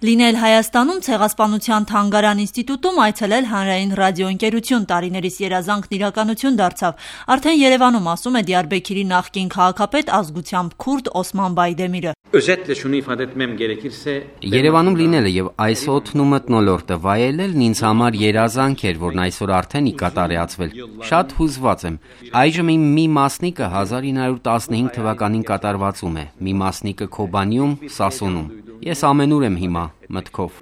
Լինել Հայաստանում ցեղասպանության թանգարան ինստիտուտում այցելել հանրային ռադիոընկերություն տարիներիս երազանքն իրականություն դարձավ։ Արդեն Երևանում ասում է Դիարբեքիրի նախկին քաղաքապետ ազգությամբ քուրդ Օսման Բայդեմիրը։ Երևանում լինելը եւ այս օդն ու մթնոլորտը վայելելն ինձ համար երազանք էր, որն այսօր արդեն ի կատարյացվել։ Շատ հուզված եմ։ Այժմ իմ մի մասնիկը 1915 թվականին կատարվածում է, մի մասնիկը Քոբանիում, Սասոնում։ Ես ամենուր եմ հիմա մտքով։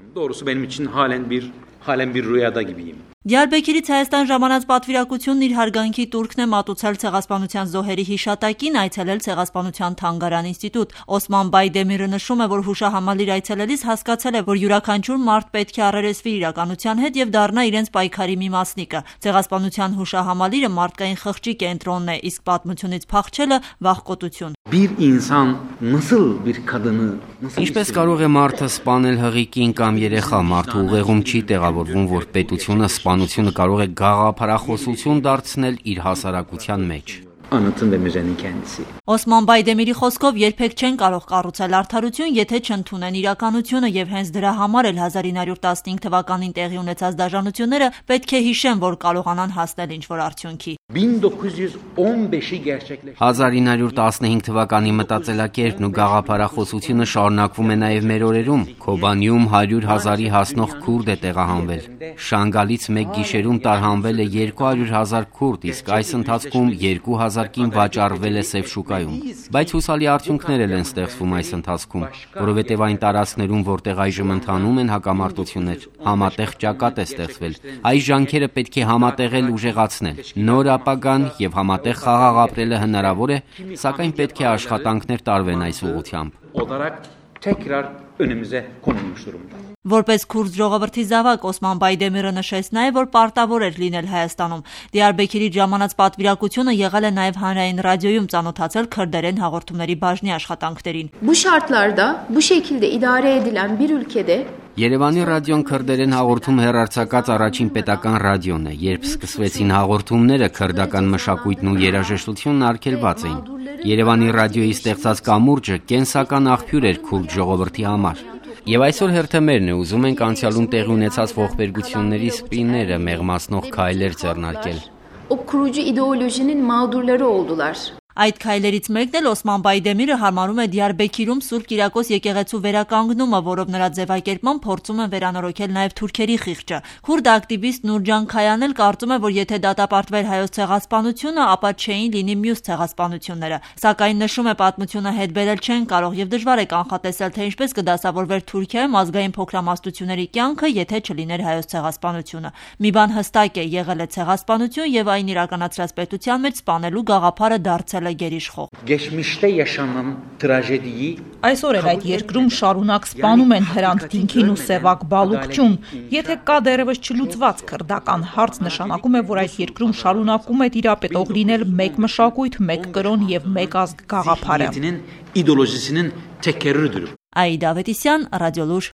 Դիարբեքիրից Հայաստան ժամանած պատվիրակությունն իր հարգանքի տուրքն է մատուցել ցեղասպանության զոհերի հիշատակին, այցելել ցեղասպանության թանգարան ինստիտուտ։ Օսման Բայդեմիրը նշում է, որ հուշահամալիր այցելելիս հասկացել է, որ յուրաքանչյուր մարդ պետք է առերեսվի իրականության հետ եւ դառնա իրենց պայքարի մի մասնիկը։ Ցեղասպանության հուշահամալիրը մարդկային խղճի կենտրոնն է, իսկ պատմությունից փախչելը վախկոտություն։ Ինչպես կարող է մարդը սպանել հղիկին կամ երեխա, մարդու ուղեղում չի տեղավորվում, որ պետությունը սպանությունը կարող է գաղափարախոսություն դարձնել իր հասարակության մեջ։ Օսման Բայդեմիրի խոսքով երբեք չեն կարող կառուցել արդարություն, եթե չընդունեն իրականությունը եւ հենց դրա համար էլ 1915 թվականին տեղի ունեցած դաժանությունները պետք է հիշեն, որ կարողանան հասնել ինչ-որ արդյունքի։ 1915 թվականի մտածելակերպն ու գաղափարախոսությունը շարունակվում է նաև մեր օրերում։ Քոբանիում 100,000-ի հասնող քուրդ է տեղահանվել։ Շանգալից մեկ գիշերում տարհանվել է 200,000 քուրդ, իսկ այս ընթացքում 2,000 կին վաճառվել է սև շուկայում։ Բայց հուսալի արդյունքներ են ստեղծվում այս ընթացքում, որովհետև այն տարածքներում, որտեղ այժմ ընթանում են հակամարտություններ, համատեղ ճակատ է ստեղծվել։ Այս ջանքերը պետք է համատեղել ուժեղացնել։ Նոր ապագան եւ համատեղ խաղաղ ապրելը հնարավոր է, սակայն պետք է աշխատանքներ տարվեն այս ուղղությամբ։ Որպես քուրդ ժողովրդի զավակ Օսման Բայդեմիրը նշեց նաև, որ պարտավոր էր լինել Հայաստանում։ Diyarbakır'ի ժամանած պատվիրակությունը եղել է նաև հանրային ռադիոյում ծանոթացել քրդերեն հաղորդումների բաժնի աշխատանքներին։ Bu şartlarda bu şekilde idare edilen bir ülkede Երևանի ռադիոն քրդերեն հաղորդում հեռարձակած առաջին պետական ռադիոն է, երբ սկսվեցին հաղորդումները, քրդական մշակույթն ու երաժշտությունն արգելված էին։ Երևանի ռադիոյի ստեղծած կամուրջը կենսական աղբյուր էր քուրդ ժողովրդի համար։ Եվ այսօր հերթեմերն է ուզում ենք անցյալում տեղի ունեցած ողբերգությունների սպիները մեղմացնող քայլեր ձեռնարկել։ o kurucu ideolojinin mağdurları oldular. Այդ քայլերից մեկն էլ Օսման Բայդեմիրը հարմարում է Դիարբեքիրում Սուրբ Կիրակոս եկեղեցու վերականգնումը, որով նրա ձևակերպման փորձում են վերանորոգել նաև թուրքերի խիղճը։ Քուրդ ակտիվիստ Նուրջան Քայանն էլ կարծում է, որ եթե դատապարտվեր հայոց ցեղասպանությունը, ապա չէին լինի մյուս ցեղասպանությունները։ Սակայն նշում է, պատմությունը հետ բերել չեն կարող եւ դժվար է կանխատեսել, թե ինչպես կդասավորվեր Թուրքիայում ազգային փոքրամասնությունների կյանքը, եթե չլիներ հայոց ցեղասպանությունը։ Մի բան հստակ է, եղել է ցեղասպանություն եւ այն իրականացրած պետության մեջ սպանելու գաղափարը դարձել Այսօր էլ այդ երկրում շարունակ սպանում են Հրանտ Դինքին ու Սևակ Բալուկչուն։ Եթե կա դեռևս չլուծված քրդական հարց, նշանակում է, որ այդ երկրում շարունակում է տիրապետող լինել մեկ մշակույթ, մեկ կրոն եւ մեկ ազգ գաղափարը։ Այդա Ավետիսյան, Ռադիոլուր։